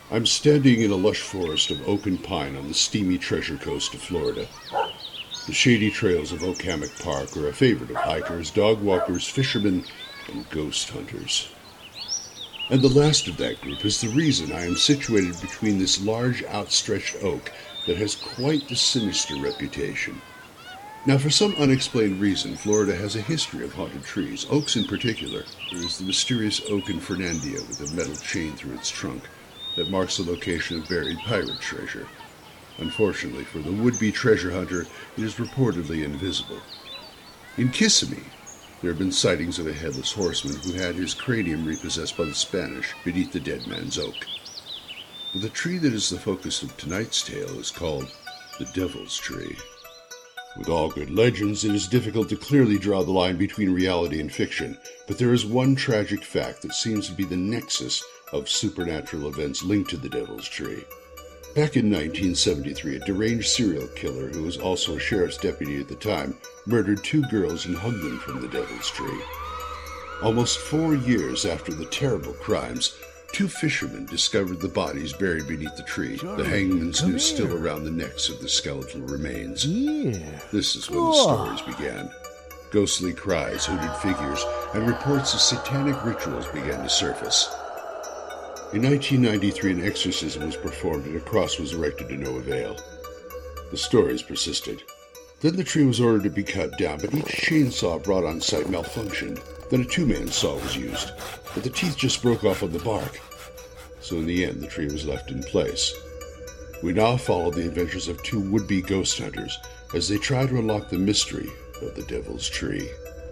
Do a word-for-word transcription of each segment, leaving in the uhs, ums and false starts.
I'm standing in a lush forest of oak and pine on the steamy treasure coast of Florida. The shady trails of Oak Hammock Park are a favorite of hikers, dog walkers, fishermen, and ghost hunters. And the last of that group is the reason I am situated between this large outstretched oak that has quite the sinister reputation. Now, for some unexplained reason, Florida has a history of haunted trees, oaks in particular. There is the mysterious oak in Fernandina with a metal chain through its trunk that marks the location of buried pirate treasure. Unfortunately for the would-be treasure hunter, it is reportedly invisible. In Kissimmee, there have been sightings of a headless horseman who had his cranium repossessed by the Spanish beneath the dead man's oak. But the tree that is the focus of tonight's tale is called the Devil's Tree. With all good legends, it is difficult to clearly draw the line between reality and fiction, but there is one tragic fact that seems to be the nexus of supernatural events linked to the Devil's Tree. Back in nineteen seventy-three, a deranged serial killer, who was also a sheriff's deputy at the time, murdered two girls and hugged them from the Devil's Tree. Almost four years after the terrible crimes, two fishermen discovered the bodies buried beneath the tree, the hangman's noose still around the necks of the skeletal remains. Yeah. This is when the stories began. Ghostly cries, hooded figures, and reports of satanic rituals began to surface. In nineteen ninety-three, an exorcism was performed and a cross was erected to no avail. The stories persisted. Then the tree was ordered to be cut down, but each chainsaw brought on site malfunctioned. Then a two-man saw was used, but the teeth just broke off on the bark. So in the end, the tree was left in place. We now follow the adventures of two would-be ghost hunters as they try to unlock the mystery of the Devil's Tree.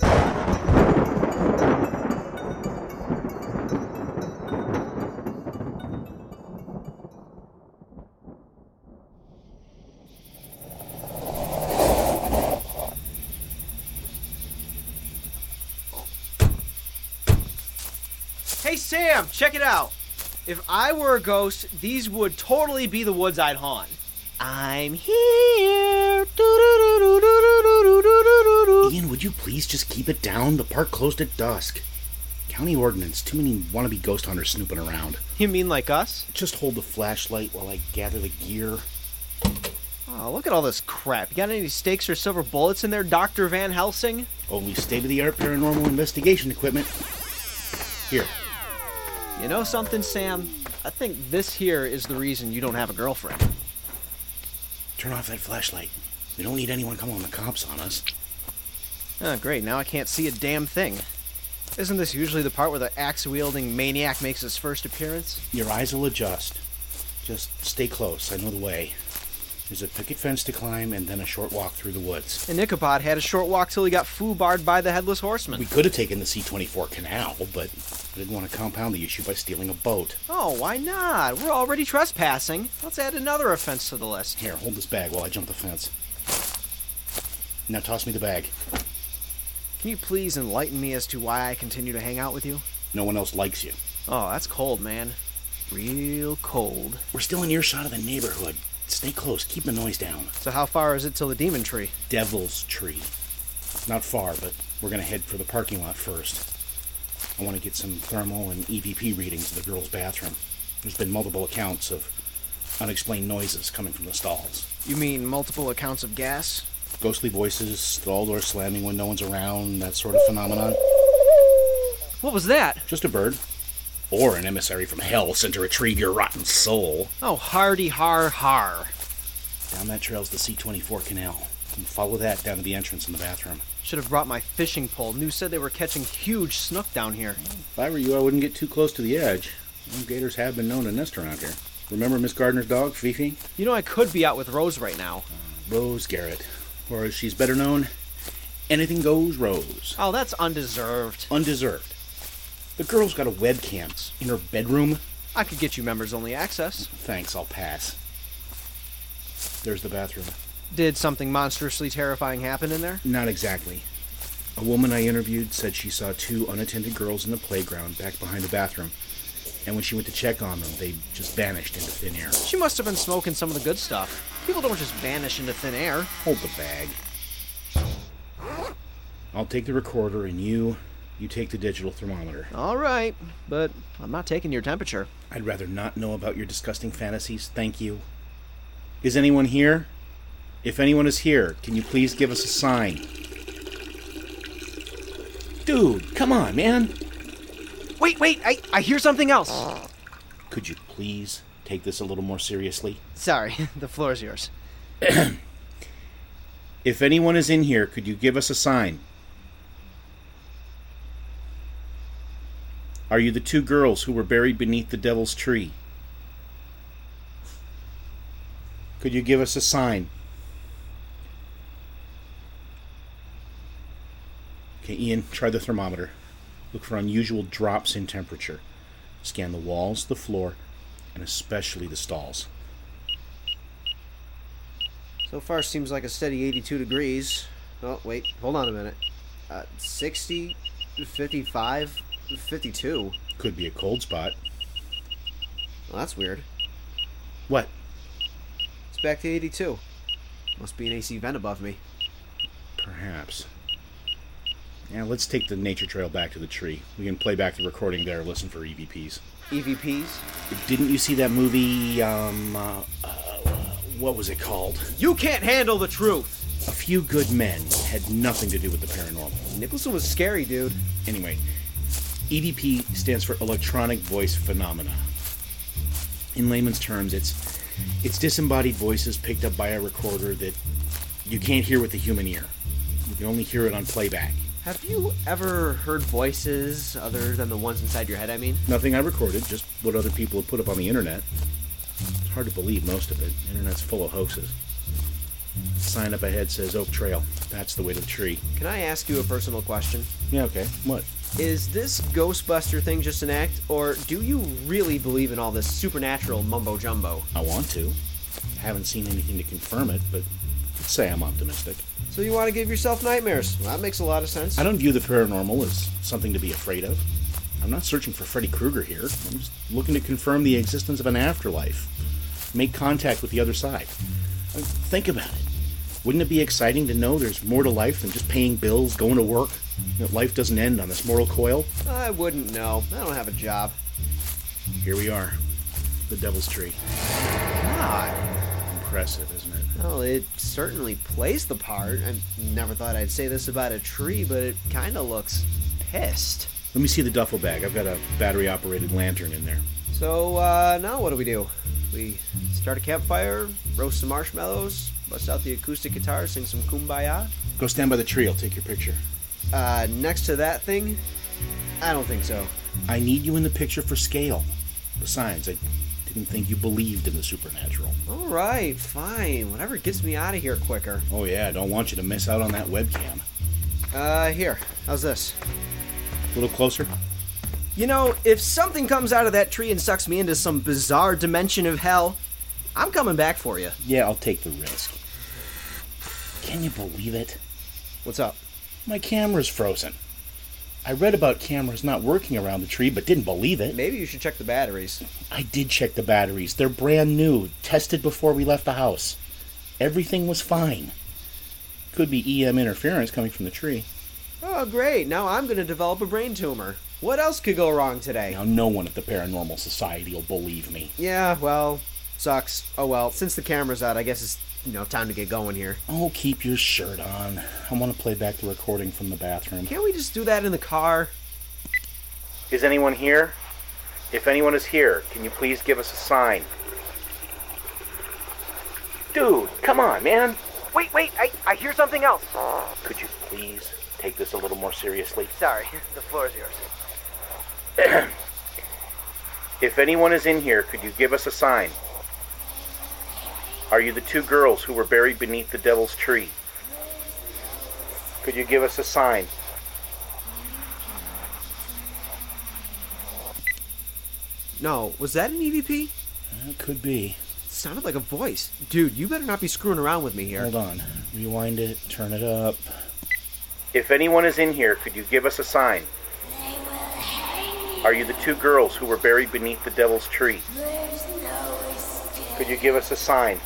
Hey Sam, check it out. If I were a ghost, these would totally be the woods I'd haunt. I'm here. Ian, would you please just keep it down? The park closed at dusk. County ordinance, too many wannabe ghost hunters snooping around. You mean like us? Just hold the flashlight while I gather the gear. Oh, look at all this crap. You got any stakes or silver bullets in there, Doctor Van Helsing? Only state-of-the-art paranormal investigation equipment. Here. You know something, Sam? I think this here is the reason you don't have a girlfriend. Turn off that flashlight. We don't need anyone calling the cops on us. Oh, great. Now I can't see a damn thing. Isn't this usually the part where the axe-wielding maniac makes his first appearance? Your eyes will adjust. Just stay close. I know the way. There's a picket fence to climb and then a short walk through the woods. And Ichabod had a short walk till he got foobarred by the Headless Horseman. We could have taken the C twenty-four canal, but I didn't want to compound the issue by stealing a boat. Oh, why not? We're already trespassing. Let's add another offense to the list. Here, hold this bag while I jump the fence. Now toss me the bag. Can you please enlighten me as to why I continue to hang out with you? No one else likes you. Oh, that's cold, man. Real cold. We're still in earshot of the neighborhood. Stay close. Keep the noise down. So how far is it till the Demon Tree? Devil's Tree. Not far, but we're going to head for the parking lot first. I want to get some thermal and E V P readings of the girls' bathroom. There's been multiple accounts of unexplained noises coming from the stalls. You mean multiple accounts of gas? Ghostly voices, stall doors slamming when no one's around, that sort of phenomenon. What was that? Just a bird. Or an emissary from hell sent to retrieve your rotten soul. Oh, hardy har har. Down that trail's the C twenty-four canal. And follow that down to the entrance in the bathroom. Should have brought my fishing pole. News said they were catching huge snook down here. If I were you, I wouldn't get too close to the edge. Some gators have been known to nest around here. Remember Miss Gardner's dog, Fifi? You know I could be out with Rose right now. Uh, Rose Garrett. Or as she's better known, Anything Goes Rose. Oh, that's undeserved. Undeserved. The girl's got a webcam in her bedroom. I could get you members-only access. Thanks, I'll pass. There's the bathroom. Did something monstrously terrifying happen in there? Not exactly. A woman I interviewed said she saw two unattended girls in the playground back behind the bathroom. And when she went to check on them, they just vanished into thin air. She must have been smoking some of the good stuff. People don't just vanish into thin air. Hold the bag. I'll take the recorder, and you You take the digital thermometer. All right, but I'm not taking your temperature. I'd rather not know about your disgusting fantasies, thank you. Is anyone here? If anyone is here, can you please give us a sign? Dude, come on, man. Wait, wait, I, I hear something else. Could you please take this a little more seriously? Sorry, the floor is yours. If anyone is in here, could you give us a sign? Are you the two girls who were buried beneath the devil's tree? Could you give us a sign? Okay, Ian, try the thermometer. Look for unusual drops in temperature. Scan the walls, the floor, and especially the stalls. So far seems like a steady eighty-two degrees. Oh, wait, hold on a minute. Uh, sixty, fifty-five, fifty-two. Could be a cold spot. Well, that's weird. What? It's back to eighty-two. Must be an A C vent above me. Perhaps. Yeah, let's take the nature trail back to the tree. We can play back the recording there, listen for E V Ps. E V Ps? Didn't you see that movie, um, uh, uh, what was it called? You can't handle the truth! A Few Good Men had nothing to do with the paranormal. Nicholson was scary, dude. Anyway, E V P stands for Electronic Voice Phenomena. In layman's terms, it's it's disembodied voices picked up by a recorder that you can't hear with the human ear. You can only hear it on playback. Have you ever heard voices other than the ones inside your head, I mean? Nothing I recorded, just what other people have put up on the internet. It's hard to believe most of it. The internet's full of hoaxes. The sign up ahead says Oak Trail. That's the way to the tree. Can I ask you a personal question? Yeah, okay. What? Is this Ghostbuster thing just an act, or do you really believe in all this supernatural mumbo-jumbo? I want to. Haven't seen anything to confirm it, but let's say I'm optimistic. So you want to give yourself nightmares? Well, that makes a lot of sense. I don't view the paranormal as something to be afraid of. I'm not searching for Freddy Krueger here. I'm just looking to confirm the existence of an afterlife. Make contact with the other side. I mean, think about it. Wouldn't it be exciting to know there's more to life than just paying bills, going to work? That life doesn't end on this mortal coil? I wouldn't know. I don't have a job. Here we are. The Devil's Tree. God. Impressive, isn't it? Well, it certainly plays the part. I never thought I'd say this about a tree, but it kind of looks pissed. Let me see the duffel bag. I've got a battery-operated lantern in there. So, uh, now what do we do? We start a campfire, roast some marshmallows, bust out the acoustic guitar, sing some Kumbaya? Go stand by the tree. I'll take your picture. Uh, next to that thing? I don't think so. I need you in the picture for scale. Besides, I didn't think you believed in the supernatural. All right, fine. Whatever gets me out of here quicker. Oh yeah, I don't want you to miss out on that webcam. Uh, here. How's this? A little closer? You know, if something comes out of that tree and sucks me into some bizarre dimension of hell, I'm coming back for you. Yeah, I'll take the risk. Can you believe it? What's up? My camera's frozen. I read about cameras not working around the tree, but didn't believe it. Maybe you should check the batteries. I did check the batteries. They're brand new, tested before we left the house. Everything was fine. Could be E M interference coming from the tree. Oh, great. Now I'm going to develop a brain tumor. What else could go wrong today? Now, no one at the Paranormal Society will believe me. Yeah, well, sucks. Oh well, since the camera's out, I guess it's, you know, time to get going here. Oh, keep your shirt on. I want to play back the recording from the bathroom. Can't we just do that in the car? Is anyone here? If anyone is here, can you please give us a sign? Dude, come on, man. Wait, wait, I, I hear something else. Could you please take this a little more seriously? Sorry, the floor is yours. If anyone is in here, could you give us a sign? Are you the two girls who were buried beneath the devil's tree? Could you give us a sign? No, was that an E V P? It could be. It sounded like a voice. Dude, you better not be screwing around with me here. Hold on. Rewind it. Turn it up. If anyone is in here, could you give us a sign? Are you the two girls who were buried beneath the devil's tree? Could you give us a sign?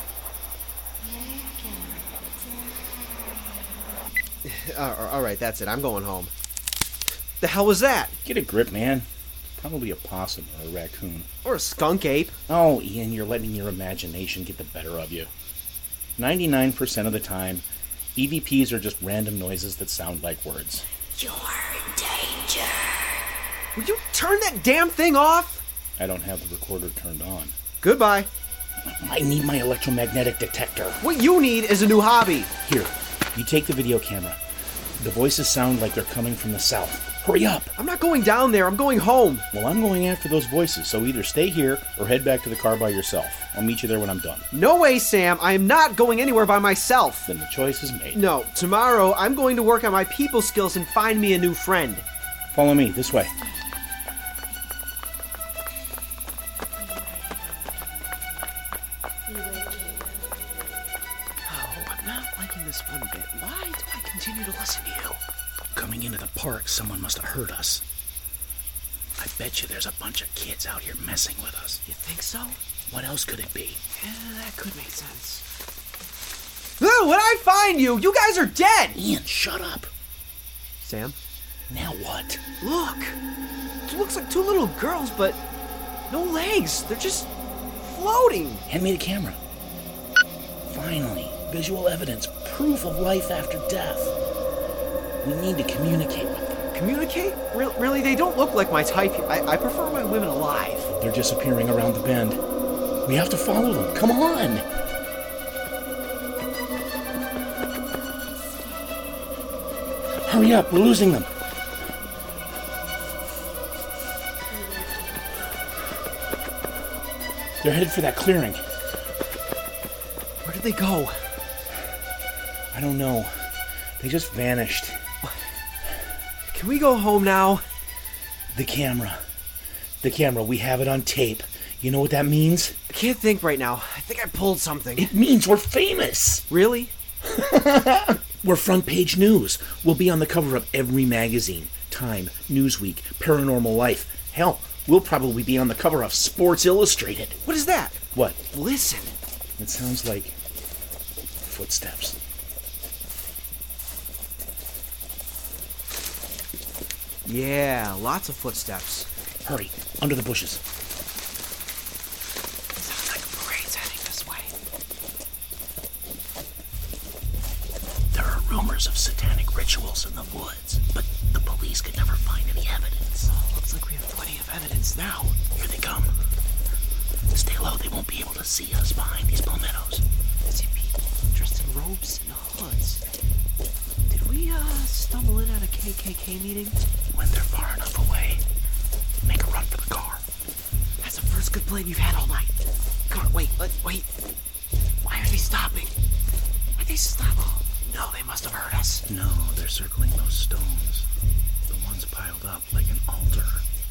Uh, all right, that's it. I'm going home. The hell was that? Get a grip, man. Probably a possum or a raccoon. Or a skunk ape. Oh, Ian, you're letting your imagination get the better of you. ninety-nine percent of the time, E V Ps are just random noises that sound like words. You're in danger. Will you turn that damn thing off? I don't have the recorder turned on. Goodbye. I need my electromagnetic detector. What you need is a new hobby. Here, you take the video camera. The voices sound like they're coming from the south. Hurry up! I'm not going down there. I'm going home. Well, I'm going after those voices, so either stay here or head back to the car by yourself. I'll meet you there when I'm done. No way, Sam. I am not going anywhere by myself. Then the choice is made. No, tomorrow I'm going to work on my people skills and find me a new friend. Follow me, this way. Oh, I'm not liking this one bit. Why do I continue to listen to you? Coming into the park, someone must have heard us. I bet you there's a bunch of kids out here messing with us. You think so? What else could it be? Yeah, that could make sense. Oh, when I find you, you guys are dead! Ian, shut up. Sam? Now what? Look! It looks like two little girls, but no legs. They're just floating. Hand me the camera. Finally, visual evidence, proof of life after death. We need to communicate with them. Communicate? Re- really, they don't look like my type. I, I prefer my women alive. They're disappearing around the bend. We have to follow them. Come on! Hurry up, we're losing them. They're headed for that clearing. Where did they go? I don't know. They just vanished. Can we go home now? The camera. The camera, we have it on tape. You know what that means? I can't think right now. I think I pulled something. It means we're famous. Really? We're front page news. We'll be on the cover of every magazine. Time, Newsweek, Paranormal Life. Hell, we'll probably be on the cover of Sports Illustrated. What is that? What? Listen. It sounds like footsteps. Yeah, lots of footsteps. Hurry, under the bushes. Sounds like a parade's heading this way. There are rumors of satanic rituals in the woods, but the police could never find any evidence. Oh, looks like we have plenty of evidence now. Here they come. Stay low, they won't be able to see us behind these palmettos. I see people dressed in robes and hoods. Did we, uh, stumble in at a K K K meeting? When they're far enough away, make a run for the car. That's the first good plan you've had all night. Come on, wait, let, wait. Why are they stopping? Why'd they stop? Oh, no, they must have heard us. No, they're circling those stones. The ones piled up like an altar.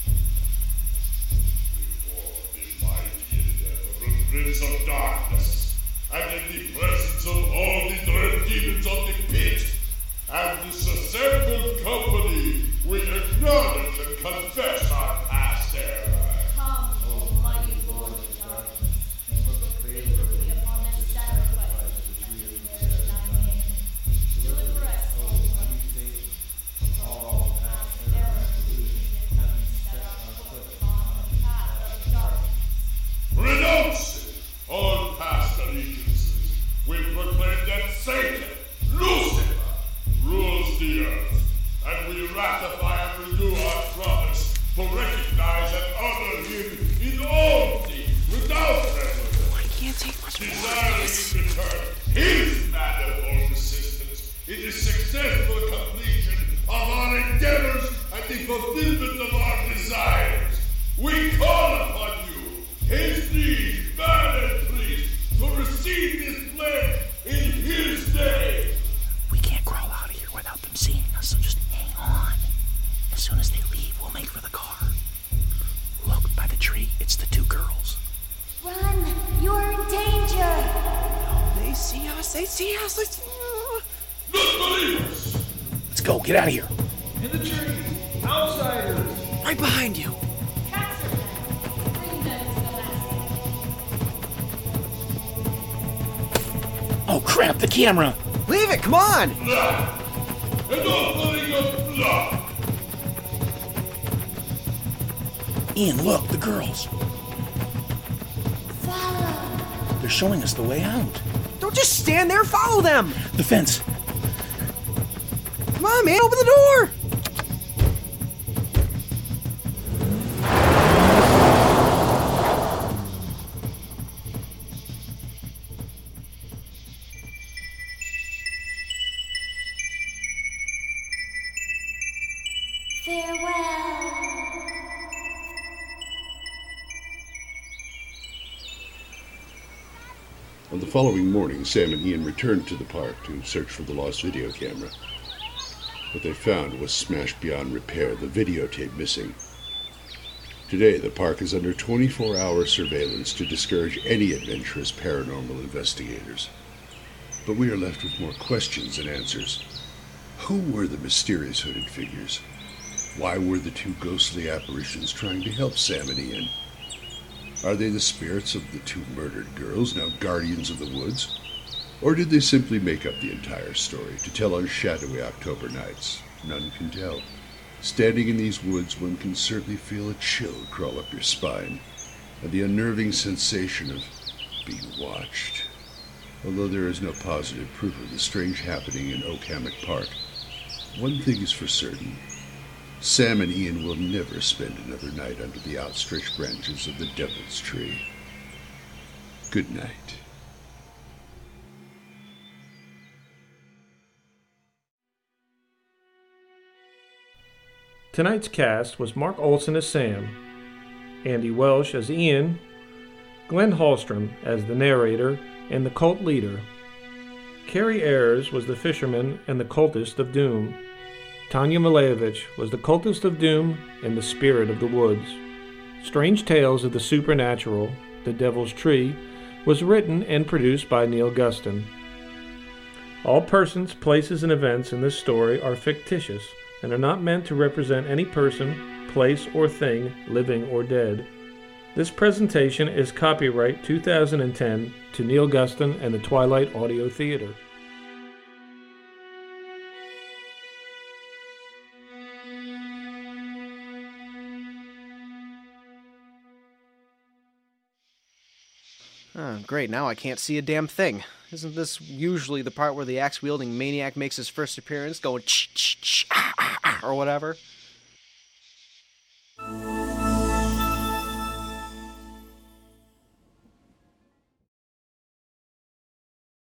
Prince of darkness, and in the presence of all the dread demons of the pit, and this assembled company, we acknowledge and confess our past error. Come, Almighty Lord of darkness, and look favorably upon this sacrifice which we have prepared in thy name. Deliver us, Almighty Savior, from all past error and delusion, having set our foot upon the path of darkness. Renouncing all past allegiances, we proclaim that Satan, Lucifer, rules the earth, and we ratify and renew our promise to recognize and honor him in all things without reservation. I can't take much more of Desiring this. in return his manifold assistance in the successful completion of our endeavors and the fulfillment of our desires. We call upon you, his liege, man and priest, to receive this pledge in his name. We can't crawl out of here without them seeing us, so just hang on. As soon as they leave, we'll make for the car. Look, by the tree, it's the two girls. Run! You're in danger! Oh, they see us. They see us. They see... Not believers! Let's go, get out of here. In the tree! Outsiders! Right behind you. Capture them! Bring them to the master. Oh crap, the camera! Leave it. Come on. Blood! An offering of blood! Ian, look, the girls. Follow. They're showing us the way out. Don't just stand there, follow them! The fence. Come on, man, open the door! Farewell. On the following morning, Sam and Ian returned to the park to search for the lost video camera. What they found was smashed beyond repair, the videotape missing. Today, the park is under twenty-four hour surveillance to discourage any adventurous paranormal investigators. But we are left with more questions than answers. Who were the mysterious hooded figures? Why were the two ghostly apparitions trying to help Sam and Ian? Are they the spirits of the two murdered girls, now guardians of the woods? Or did they simply make up the entire story to tell on shadowy October nights? None can tell. Standing in these woods, one can certainly feel a chill crawl up your spine, and the unnerving sensation of being watched. Although there is no positive proof of the strange happening in Oak Hammock Park, one thing is for certain. Sam and Ian will never spend another night under the outstretched branches of the Devil's Tree. Good night. Tonight's cast was Mark Olson as Sam, Andy Welsh as Ian, Glenn Hallstrom as the narrator and the cult leader. Carrie Ayers was the fisherman and the cultist of doom. Tanya Malevich was the cultist of doom and the spirit of the woods. Strange Tales of the Supernatural, The Devil's Tree, was written and produced by Neil Gustin. All persons, places, and events in this story are fictitious and are not meant to represent any person, place, or thing, living or dead. This presentation is copyright two thousand ten to Neil Gustin and the Twilight Audio Theater. Oh, great, now I can't see a damn thing. Isn't this usually the part where the axe-wielding maniac makes his first appearance, going ch ch ch ah, ah, ah, or whatever?